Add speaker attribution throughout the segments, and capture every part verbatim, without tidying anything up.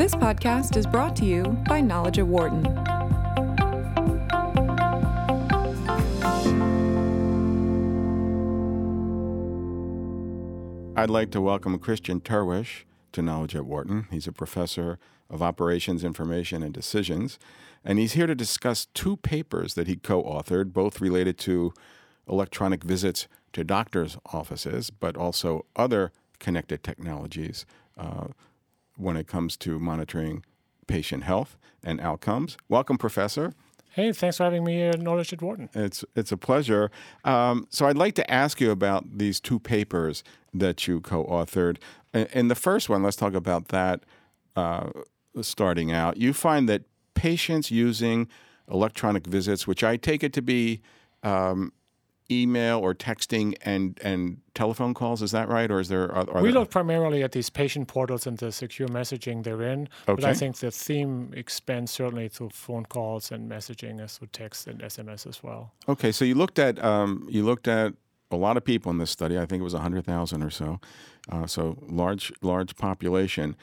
Speaker 1: This podcast is brought to you by Knowledge at Wharton.
Speaker 2: I'd like to welcome Christian Terwiesch to Knowledge at Wharton. He's a professor of Operations, Information, and Decisions, and he's here to discuss two papers that he co-authored, both related to electronic visits to doctors' offices, but also other connected technologies uh, when it comes to monitoring patient health and outcomes. Welcome, Professor.
Speaker 3: Hey, thanks for having me here at Knowledge at Wharton.
Speaker 2: It's it's a pleasure. Um, so I'd like to ask you about these two papers that you co-authored. In, in the first one, let's talk about that uh, starting out. You find that patients using electronic visits, which I take it to be um, email or texting and, and telephone calls, is that right? Or is there? Are, are
Speaker 3: we
Speaker 2: there...
Speaker 3: look primarily at these patient portals and the secure messaging therein,
Speaker 2: okay.
Speaker 3: but I think the theme expands certainly to phone calls and messaging as to text and S M S as well.
Speaker 2: Okay, so you looked at um, you looked at a lot of people in this study. I think it was one hundred thousand or so, uh, so large large population.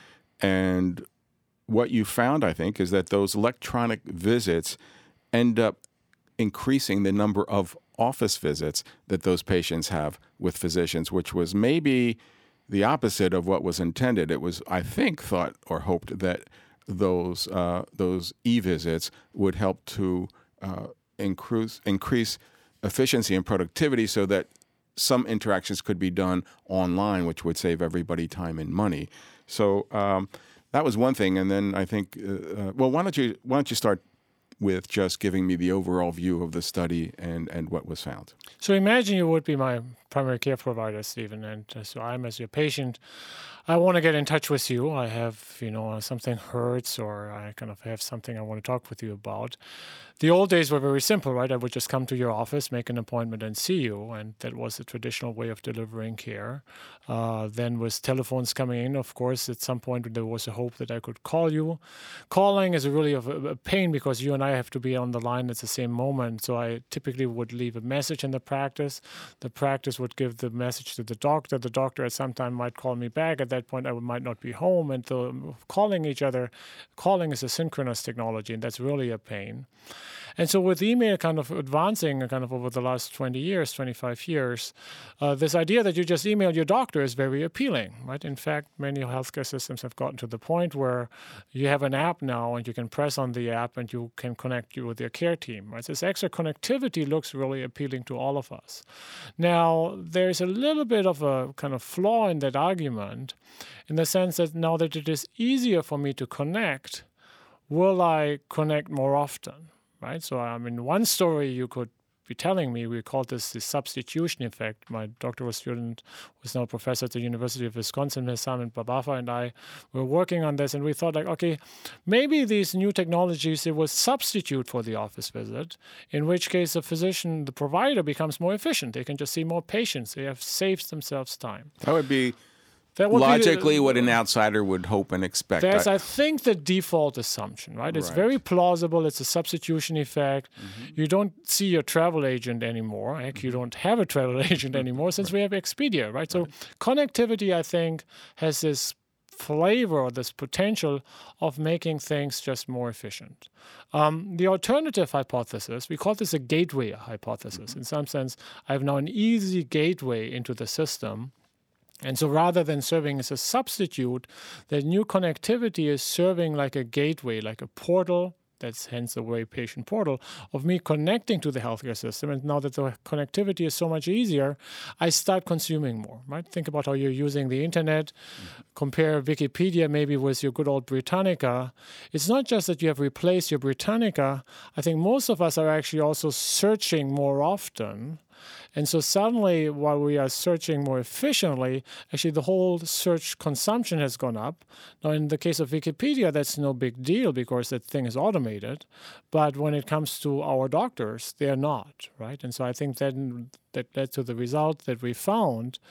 Speaker 2: And what you found, I think, is that those electronic visits end up increasing the number of office visits that those patients have with physicians, which was maybe the opposite of what was intended. It was, I think, thought or hoped that those uh, those e-visits would help to uh, increase increase efficiency and productivity so that some interactions could be done online, which would save everybody time and money. So um, that was one thing. And then I think, uh, uh, well, why don't you why don't you start with just giving me the overall view of the study and, and what was found.
Speaker 3: So imagine you would be my primary care provider, Stephen, and uh, so I'm as your patient. I want to get in touch with you. I have, you know, something hurts or I kind of have something I want to talk with you about. The old days were very simple, right? I would just come to your office, make an appointment, and see you, and that was the traditional way of delivering care. Uh, then with telephones coming in, of course, at some point there was a hope that I could call you. Calling is really of a, a pain because you and I have to be on the line at the same moment, so I typically would leave a message in the practice. The practice would give the message to the doctor. The doctor at some time might call me back. At that point, I might not be home, and the, calling each other, calling is a synchronous technology, and that's really a pain. And so with email kind of advancing kind of over the last twenty years, twenty-five years, uh, this idea that you just email your doctor is very appealing, right? In fact, many healthcare systems have gotten to the point where you have an app now and you can press on the app and you can connect you with your care team, right? This extra connectivity looks really appealing to all of us. Now, there's a little bit of a kind of flaw in that argument in the sense that now that it is easier for me to connect, will I connect more often? Right, so I mean, one story you could be telling me, we called this the substitution effect. My doctoral student, who is now a professor at the University of Wisconsin, Simon Babafa, and I were working on this, and we thought like, okay, maybe these new technologies, they will substitute for the office visit, in which case the physician, the provider becomes more efficient. They can just see more patients. They have saved themselves time.
Speaker 2: That would be
Speaker 3: That would
Speaker 2: logically
Speaker 3: be the,
Speaker 2: what an outsider would hope and expect.
Speaker 3: That's,
Speaker 2: I,
Speaker 3: I think, the default assumption, right? It's
Speaker 2: right. very
Speaker 3: plausible. It's a substitution effect.
Speaker 2: Mm-hmm.
Speaker 3: You don't see your travel agent anymore. Heck, mm-hmm. you don't have a travel agent anymore since right. we have Expedia, right? right? So connectivity, I think, has this flavor or this potential of making things just more efficient. Um, the alternative hypothesis, we call this a gateway hypothesis. Mm-hmm. In some sense, I have now an easy gateway into the system. And so rather than serving as a substitute, the new connectivity is serving like a gateway, like a portal, that's hence the way patient portal, of me connecting to the healthcare system. And now that the connectivity is so much easier, I start consuming more, right? Think about how you're using the internet. Mm-hmm. Compare Wikipedia maybe with your good old Britannica. It's not just that you have replaced your Britannica. I think most of us are actually also searching more often. And so suddenly, while we are searching more efficiently, actually the whole search consumption has gone up. Now, in the case of Wikipedia, that's no big deal because that thing is automated. But when it comes to our doctors, they are not, right? And so I think that that led to the result that we found.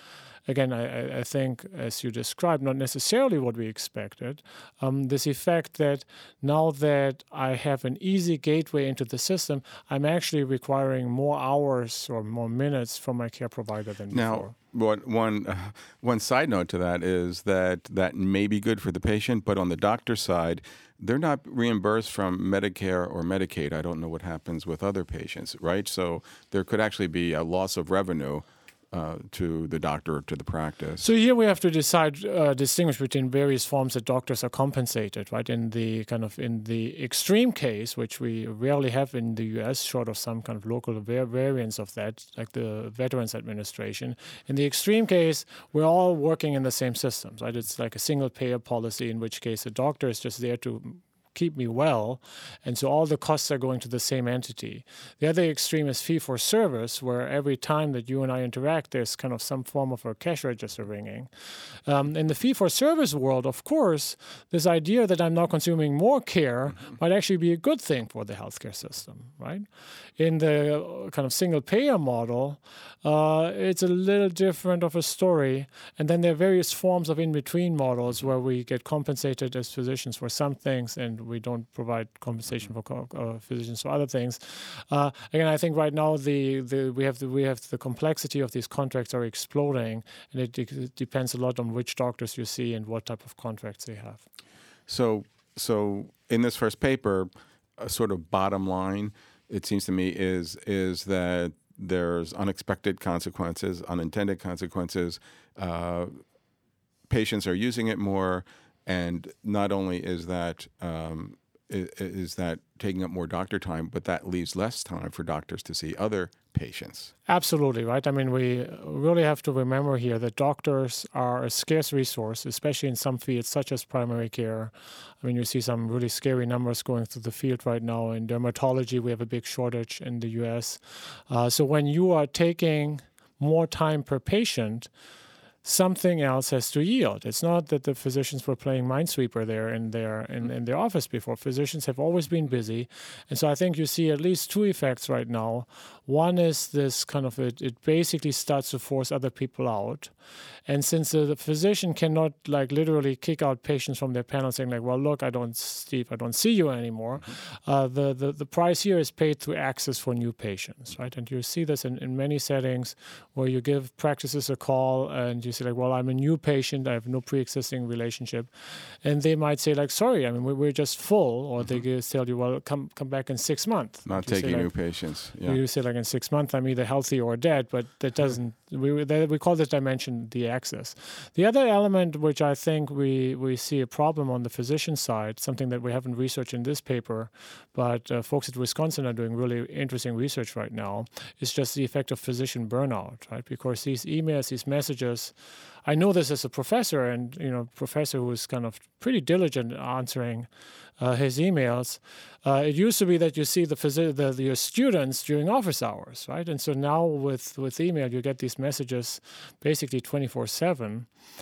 Speaker 3: again, I, I think, as you described, not necessarily what we expected. Um, this effect that now that I have an easy gateway into the system, I'm actually requiring more hours or more minutes from my care provider than
Speaker 2: now,
Speaker 3: before.
Speaker 2: What, one, uh, one side note to that is that that may be good for the patient, but on the doctor's side, they're not reimbursed from Medicare or Medicaid. I don't know what happens with other patients, right? So there could actually be a loss of revenue uh, to the doctor or to the practice.
Speaker 3: So here we have to decide, uh, distinguish between various forms that doctors are compensated, right? In the kind of in the extreme case, which we rarely have in the U S, short of some kind of local var- variants of that, like the Veterans Administration. In the extreme case, we're all working in the same systems, right? It's like a single payer policy, in which case the doctor is just there to keep me well, and so all the costs are going to the same entity. The other extreme is fee for service, where every time that you and I interact, there's kind of some form of a cash register ringing. Um, in the fee for service world, of course, this idea that I'm now consuming more care might actually be a good thing for the healthcare system, right? In the kind of single payer model, uh, it's a little different of a story. And then there are various forms of in-between models where we get compensated as physicians for some things and we don't provide compensation for co- uh, physicians for other things. Uh, again, I think right now the, the we have the, we have the complexity of these contracts are exploding, and it, de- it depends a lot on which doctors you see and what type of contracts they have.
Speaker 2: So, so in this first paper, a sort of bottom line, it seems to me, is is that there's unexpected consequences, unintended consequences. Uh, patients are using it more. And not only is that um, is, is that taking up more doctor time, but that leaves less time for doctors to see other patients.
Speaker 3: Absolutely, right? I mean, we really have to remember here that doctors are a scarce resource, especially in some fields such as primary care. I mean, you see some really scary numbers going through the field right now. In dermatology, we have a big shortage in the U S. Uh, so when you are taking more time per patient, something else has to yield. It's not that the physicians were playing Minesweeper there in their in, in their office before. Physicians have always been busy. And so I think you see at least two effects right now. One is this kind of, it, it basically starts to force other people out. And since the, the physician cannot like literally kick out patients from their panel saying like, well, look, I don't, Steve, I don't see you anymore. Mm-hmm. Uh, the, the, the price here is paid through access for new patients, right? And you see this in, in many settings where you give practices a call and you say like, well, I'm a new patient, I have no pre-existing relationship. And they might say like, sorry, I mean, we, we're just full. Or mm-hmm. they tell you, well, come come back in six months.
Speaker 2: Not taking like, new patients. Yeah.
Speaker 3: You say like in six months, I'm either healthy or dead, but that doesn't, we, that, we call this dimension the access. The other element which I think we, we see a problem on the physician side, something that we haven't researched in this paper, but uh, folks at Wisconsin are doing really interesting research right now, is just the effect of physician burnout, right? Because these emails, these messages, I know this as a professor, and you know, professor who is kind of pretty diligent answering uh, his emails. Uh, it used to be that you see the, phys- the, the your students during office hours, right? And so now with with email, you get these messages basically twenty-four seven,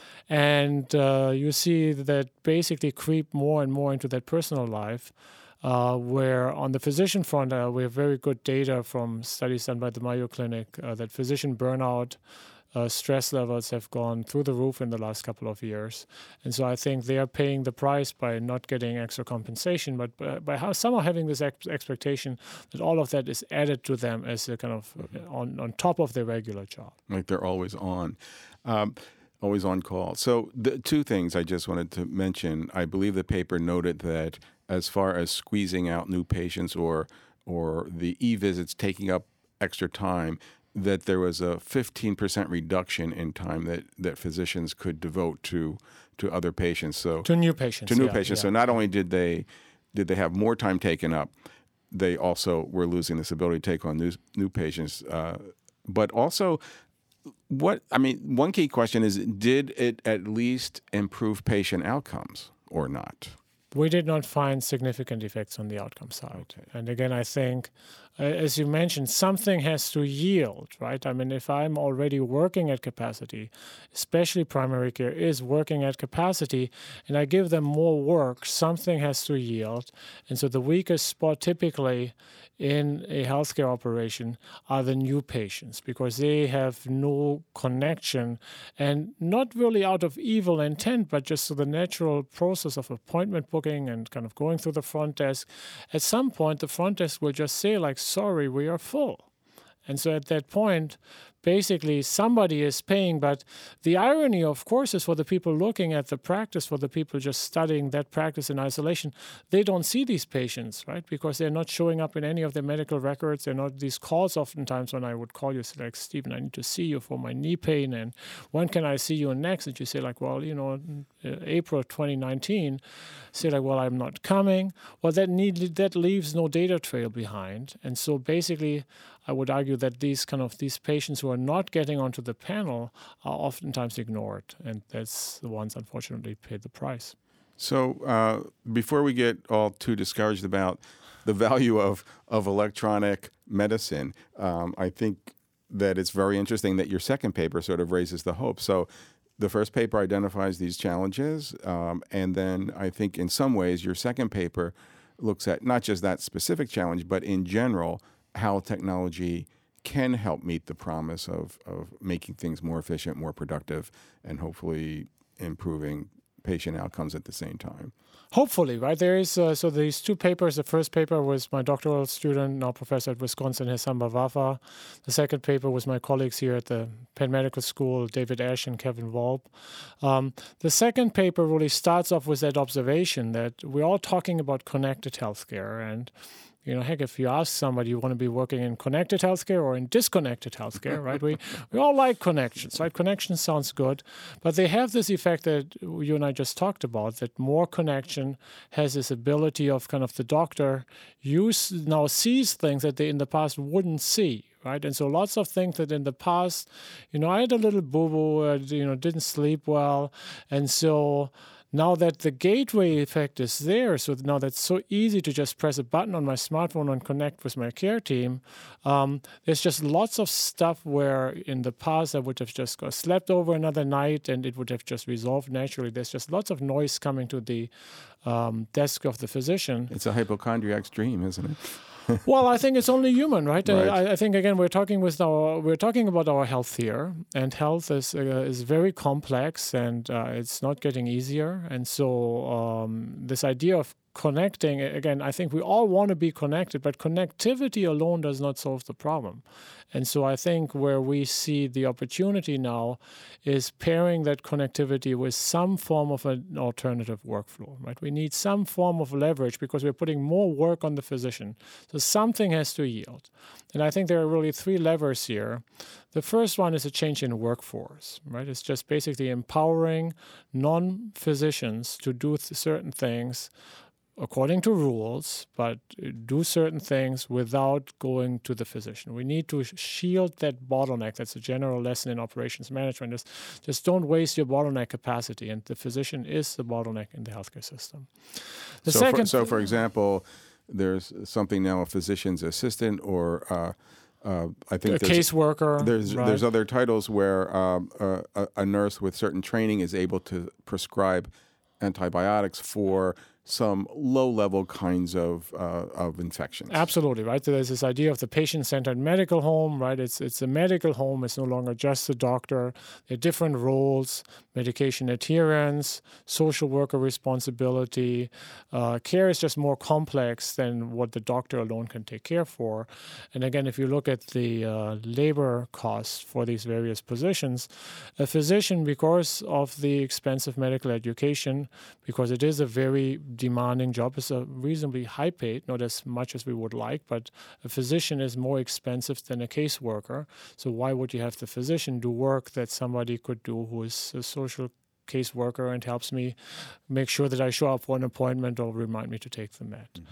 Speaker 3: and uh, you see that basically creep more and more into that personal life. Uh, where on the physician front, uh, we have very good data from studies done by the Mayo Clinic uh, that physician burnout, uh, stress levels have gone through the roof in the last couple of years. And so I think they are paying the price by not getting extra compensation, but by, by how somehow having this ex- expectation that all of that is added to them as a kind of mm-hmm. on, on top of their regular job.
Speaker 2: Like they're always on. Um, always on call. So the two things I just wanted to mention. I believe the paper noted that as far as squeezing out new patients or or the e-visits taking up extra time, that there was a fifteen percent reduction in time that, that physicians could devote to to other patients. So
Speaker 3: to new patients.
Speaker 2: To new
Speaker 3: yeah,
Speaker 2: patients.
Speaker 3: Yeah.
Speaker 2: So not only did they did they have more time taken up, they also were losing this ability to take on new new patients. Uh, but also, what I mean, one key question is: did it at least improve patient outcomes or not?
Speaker 3: We did not find significant effects on the outcome side.
Speaker 2: Okay.
Speaker 3: And again, I think as you mentioned, something has to yield, right? I mean, if I'm already working at capacity, especially primary care is working at capacity, and I give them more work, something has to yield. And so the weakest spot typically in a healthcare operation are the new patients, because they have no connection, and not really out of evil intent, but just the natural process of appointment booking and kind of going through the front desk. At some point, the front desk will just say, like, sorry, we are full. And so at that point, basically somebody is paying. But the irony, of course, is for the people looking at the practice, for the people just studying that practice in isolation, they don't see these patients, right? Because they're not showing up in any of their medical records. They're not these calls oftentimes when I would call you, say like, Stephen, I need to see you for my knee pain, and when can I see you next? And you say like, well, you know, April twenty nineteen. Say like, well, I'm not coming. Well, that need that leaves no data trail behind. And so basically, I would argue that these kind of these patients who are not getting onto the panel are oftentimes ignored, and that's the ones unfortunately pay the price.
Speaker 2: So uh, before we get all too discouraged about the value of of electronic medicine, um, I think that it's very interesting that your second paper sort of raises the hope. So the first paper identifies these challenges, um, and then I think in some ways your second paper looks at not just that specific challenge, but in general, how technology can help meet the promise of, of making things more efficient, more productive, and hopefully improving patient outcomes at the same time.
Speaker 3: Hopefully, right? There is uh, so these two papers. The first paper was my doctoral student, now professor at Wisconsin, Hessam Bavafa. The second paper was my colleagues here at the Penn Medical School, David Ash and Kevin Volp. Um, the second paper really starts off with that observation that we're all talking about connected healthcare. And you know, heck, if you ask somebody, you want to be working in connected healthcare or in disconnected healthcare, right? We we all like connections, right? Connection sounds good, but they have this effect that you and I just talked about, that more connection has this ability of kind of the doctor use now sees things that they in the past wouldn't see, right? And so lots of things that in the past, you know, I had a little boo-boo, uh, you know, didn't sleep well, and so now that the gateway effect is there, so now that's so easy to just press a button on my smartphone and connect with my care team, um, there's just lots of stuff where in the past I would have just got slept over another night and it would have just resolved naturally. There's just lots of noise coming to the um, desk of the physician.
Speaker 2: It's a hypochondriac's dream, isn't it?
Speaker 3: Well, I think it's only human, right?
Speaker 2: right.
Speaker 3: I, I think again we're talking with our we're talking about our health here, and health is uh, is very complex, and uh, it's not getting easier. And so um, this idea of connecting, again, I think we all want to be connected, but connectivity alone does not solve the problem. And so I think where we see the opportunity now is pairing that connectivity with some form of an alternative workflow, right? We need some form of leverage because we're putting more work on the physician. So something has to yield. And I think there are really three levers here. The first one is a change in workforce, right? It's just basically empowering non-physicians to do th- certain things according to rules, but do certain things without going to the physician. We need to shield that bottleneck. That's a general lesson in operations management, is just don't waste your bottleneck capacity, and the physician is the bottleneck in the healthcare system. The
Speaker 2: so,
Speaker 3: second,
Speaker 2: for, so for example, there's something now, a physician's assistant, or uh, uh, I think
Speaker 3: a caseworker.
Speaker 2: There's
Speaker 3: right?
Speaker 2: there's other titles where um, uh, a, a nurse with certain training is able to prescribe antibiotics for some low-level kinds of uh, of infections.
Speaker 3: Absolutely, right? So there's this idea of the patient-centered medical home, right? It's it's a medical home. It's no longer just the doctor. There are different roles: medication adherence, social worker responsibility. Uh, care is just more complex than what the doctor alone can take care for. And again, if you look at the uh, labor costs for these various positions, a physician, because of the expensive medical education, because it is a very demanding job, is a reasonably high paid, not as much as we would like, but a physician is more expensive than a caseworker. So why would you have the physician do work that somebody could do who is a social caseworker and helps me make sure that I show up for an appointment or remind me to take the med? Mm-hmm.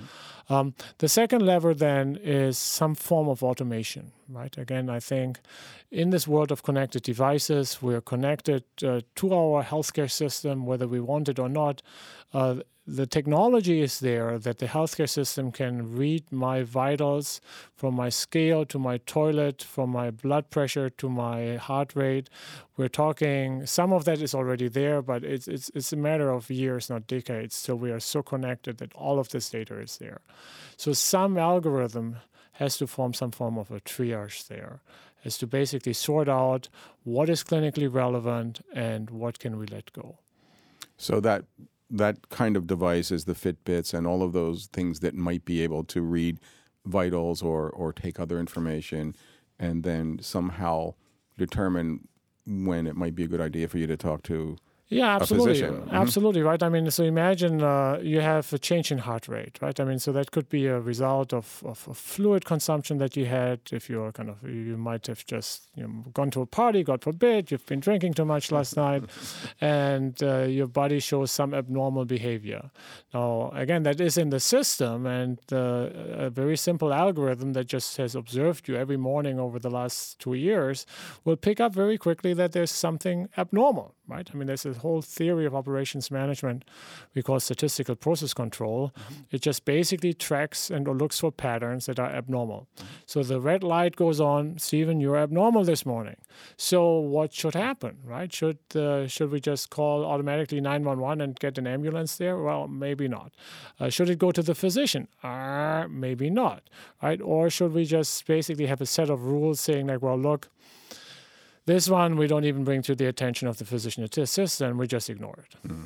Speaker 3: Um, the second lever then is some form of automation, right? Again, I think in this world of connected devices, we're connected uh, to our healthcare system, whether we want it or not. Uh, the technology is there that the healthcare system can read my vitals from my scale to my toilet, from my blood pressure to my heart rate. We're talking, some of that is already there, but it's it's it's a matter of years, not decades. So we are so connected that all of this data is there. So some algorithm has to form some form of a triage there, has to basically sort out what is clinically relevant and what can we let go.
Speaker 2: So that that kind of device is the Fitbits and all of those things that might be able to read vitals or or take other information and then somehow determine when it might be a good idea for you to talk to
Speaker 3: Yeah, absolutely.
Speaker 2: Mm-hmm.
Speaker 3: Absolutely, right? I mean, so imagine uh, you have a change in heart rate, right? I mean, so that could be a result of, of, of fluid consumption that you had. If you're kind of, you might have just you know, gone to a party, God forbid, you've been drinking too much last night, and uh, your body shows some abnormal behavior. Now, again, that is in the system, and uh, a very simple algorithm that just has observed you every morning over the last two years will pick up very quickly that there's something abnormal, right? I mean, there's a whole theory of operations management we call statistical process control. Mm-hmm. It just basically tracks and looks for patterns that are abnormal. Mm-hmm. So the red light goes on, Stephen, you're abnormal this morning. So what should happen, right? Should uh, should we just call automatically nine one one and get an ambulance there? Well, maybe not. Uh, should it go to the physician? Uh, maybe not, right? Or should we just basically have a set of rules saying like, well, look, this one we don't even bring to the attention of the physician assistant, we just ignore it.
Speaker 2: Mm.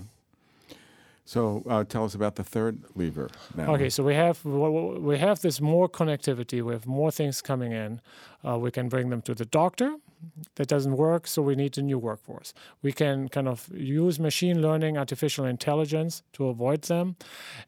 Speaker 2: So uh, tell us about the third lever now.
Speaker 3: Okay, so we have we have this more connectivity. We have more things coming in. Uh, we can bring them to the doctor. That doesn't work, so we need a new workforce. We can kind of use machine learning, artificial intelligence to avoid them.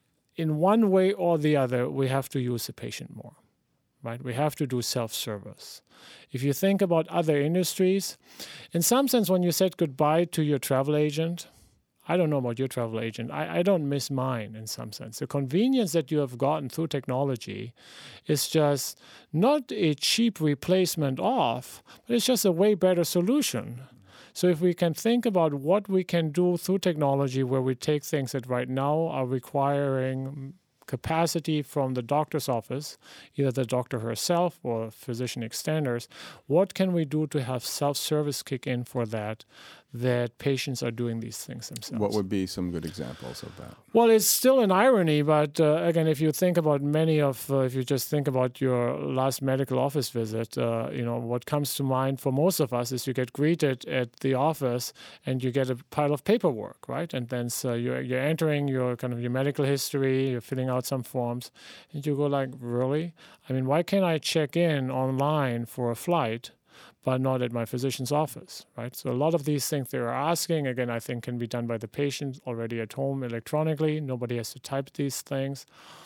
Speaker 3: In one way or the other, we have to use the patient more. Right? We have to do self-service. If you think about other industries, in some sense, when you said goodbye to your travel agent, I don't know about your travel agent, I, I don't miss mine in some sense. The convenience that you have gotten through technology is just not a cheap replacement of, but it's just a way better solution. So if we can think about what we can do through technology where we take things that right now are requiring capacity from the doctor's office, either the doctor herself or physician extenders, what can we do to have self-service kick in for that, that patients are doing these things themselves?
Speaker 2: What would be some good examples of that?
Speaker 3: Well, it's still an irony, but uh, again, if you think about many of, uh, if you just think about your last medical office visit, uh, you know, what comes to mind for most of us is you get greeted at the office and you get a pile of paperwork, right? And then so you're, you're entering your kind of your medical history, you're filling out some forms, and you go like, really? I mean, why can't I check in online for a flight but not at my physician's office, right? So a lot of these things they're asking, again, I think can be done by the patient already at home electronically. Nobody has to type these things.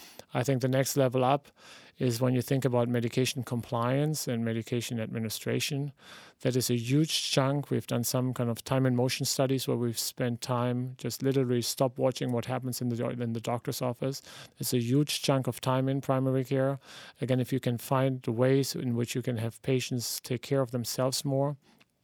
Speaker 3: I think the next level up is when you think about medication compliance and medication administration. That is a huge chunk. We've done some kind of time and motion studies where we've spent time just literally stop watching what happens in the in the doctor's office. It's a huge chunk of time in primary care. Again, if you can find ways in which you can have patients take care of themselves more.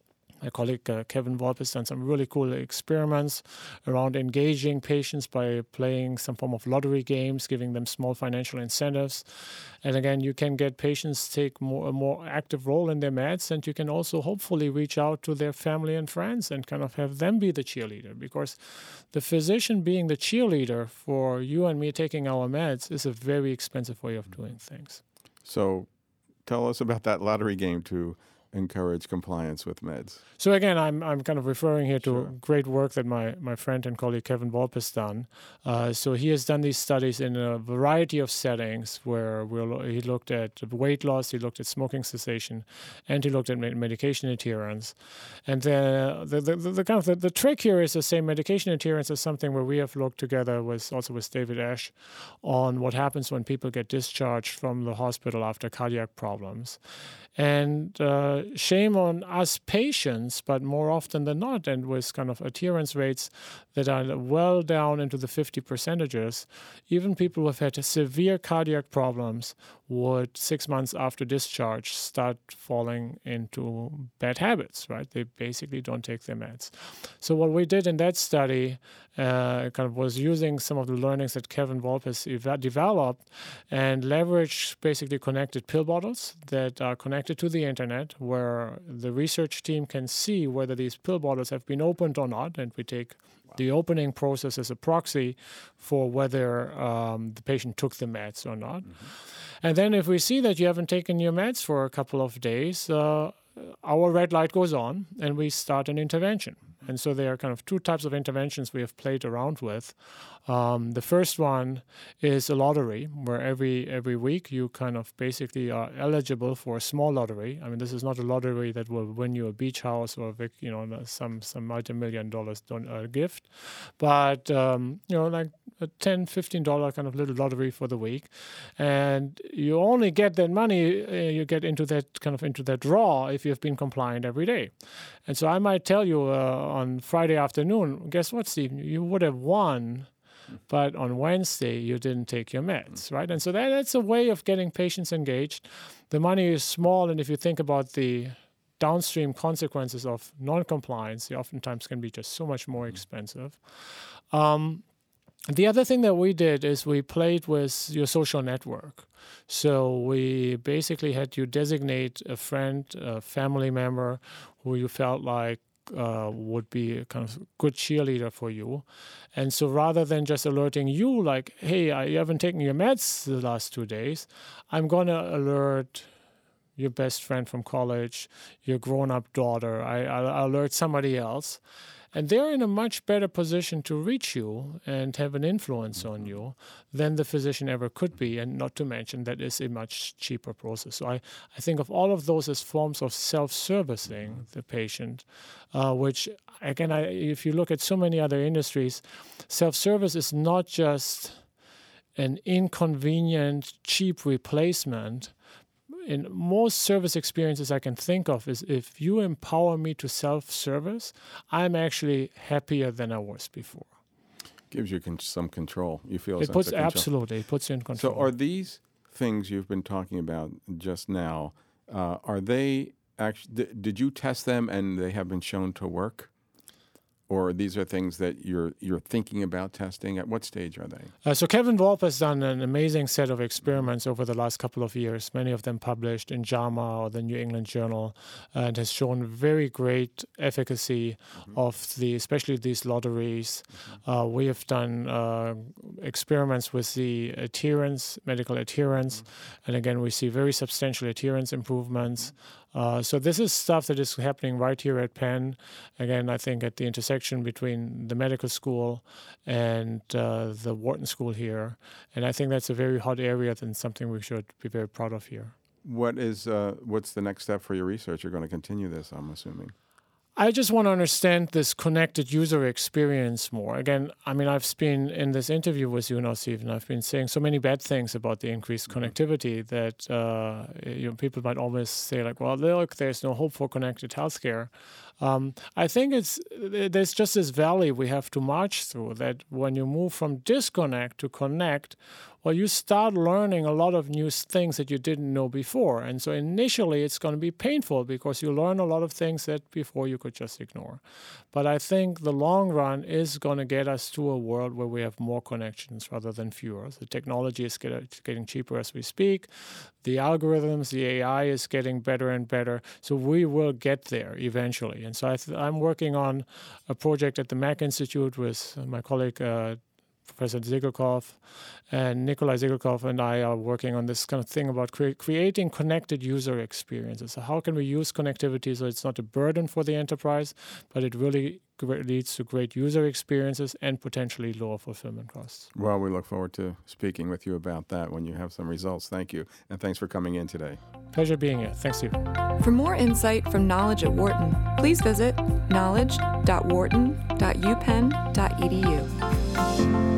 Speaker 3: My colleague uh, Kevin Volpe has done some really cool experiments around engaging patients by playing some form of lottery games, giving them small financial incentives. And again, you can get patients take more, a more active role in their meds, and you can also hopefully reach out to their family and friends and kind of have them be the cheerleader, because the physician being the cheerleader for you and me taking our meds is a very expensive way of doing things.
Speaker 2: So tell us about that lottery game to encourage compliance with meds.
Speaker 3: So again, I'm I'm kind of referring here to
Speaker 2: Sure.
Speaker 3: great work that my, my friend and colleague Kevin Volpe has done. Uh, so he has done these studies in a variety of settings where we'll, he looked at weight loss, he looked at smoking cessation, and he looked at med- medication adherence. And the the, the, the, the kind of the, the trick here is to say medication adherence is something where we have looked together with also with David Ash on what happens when people get discharged from the hospital after cardiac problems. And uh, uh, shame on us patients, but more often than not, and with kind of adherence rates that are well down into the fifty percentages, even people who have had severe cardiac problems would, six months after discharge, start falling into bad habits, right? They basically don't take their meds. So what we did in that study uh, kind of was using some of the learnings that Kevin Volpes eva- developed and leverage basically connected pill bottles that are connected to the internet, where the research team can see whether these pill bottles have been opened or not, and we take the opening process as a proxy for whether um, the patient took the meds or not. Mm-hmm. And then if we see that you haven't taken your meds for a couple of days, uh, our red light goes on and we start an intervention. And so there are kind of two types of interventions we have played around with. Um, the first one is a lottery, where every every week you kind of basically are eligible for a small lottery. I mean, this is not a lottery that will win you a beach house or you know some some multi-million dollars don- uh, gift, but um, you know like a ten, fifteen dollar kind of little lottery for the week, and you only get that money. Uh, you get into that kind of into that draw if you've been compliant every day. And so I might tell you uh, on Friday afternoon, guess what, Stephen? You would have won, but on Wednesday you didn't take your meds, right? And so that, that's a way of getting patients engaged. The money is small, and if you think about the downstream consequences of non-compliance, they oftentimes can be just so much more expensive. Um, The other thing that we did is we played with your social network. So we basically had you designate a friend, a family member who you felt like uh, would be a kind of good cheerleader for you. And so rather than just alerting you like, hey, I, you haven't taken your meds the last two days, I'm going to alert your best friend from college, your grown-up daughter. I, I'll alert somebody else. And they're in a much better position to reach you and have an influence on you than the physician ever could be, and not to mention that is a much cheaper process. So I, I think of all of those as forms of self-servicing the patient, uh, which, again, I, if you look at so many other industries, self-service is not just an inconvenient, cheap replacement. In most service experiences I can think of is if you empower me to self-service, I'm actually happier than I was before.
Speaker 2: Gives you con- some control. You feel
Speaker 3: it puts absolutely it puts you in control.
Speaker 2: So are these things you've been talking about just now? Uh, are they actually? Th- did you test them and they have been shown to work? Or these are things that you're you're thinking about testing? At what stage are they?
Speaker 3: Uh, so Kevin Volpe has done an amazing set of experiments over the last couple of years, many of them published in JAMA or the New England Journal, and has shown very great efficacy mm-hmm. of the, especially these lotteries. Mm-hmm. Uh, we have done uh, experiments with the adherence, medical adherence, mm-hmm. and again, we see very substantial adherence improvements. Mm-hmm. Uh, so this is stuff that is happening right here at Penn. Again, I think at the intersection between the medical school and uh, the Wharton School here. And I think that's a very hot area and something we should be very proud of here.
Speaker 2: What is uh, what's the next step for your research? You're going to continue this, I'm assuming.
Speaker 3: I just want to understand this connected user experience more. Again, I mean, I've been in this interview with you now, Stephen, I've been saying so many bad things about the increased connectivity that uh, you know, people might almost say like, well, look, there's no hope for connected healthcare. Um, I think it's there's just this valley we have to march through, that when you move from disconnect to connect, well, you start learning a lot of new things that you didn't know before. And so initially it's going to be painful because you learn a lot of things that before you could just ignore. But I think the long run is going to get us to a world where we have more connections rather than fewer. The technology is get, getting cheaper as we speak. The algorithms, the A I is getting better and better. So we will get there eventually. And so I th- I'm working on a project at the Mac Institute with my colleague, uh, Professor Zygalkov, and Nikolai Zygalkov and I are working on this kind of thing about cre- creating connected user experiences. So how can we use connectivity so it's not a burden for the enterprise, but it really gr- leads to great user experiences and potentially lower fulfillment costs?
Speaker 2: Well, we look forward to speaking with you about that when you have some results. Thank you, and thanks for coming in today.
Speaker 3: Pleasure being here. Thanks, Steve.
Speaker 1: For more insight from Knowledge at Wharton, please visit knowledge dot wharton dot u penn dot e d u.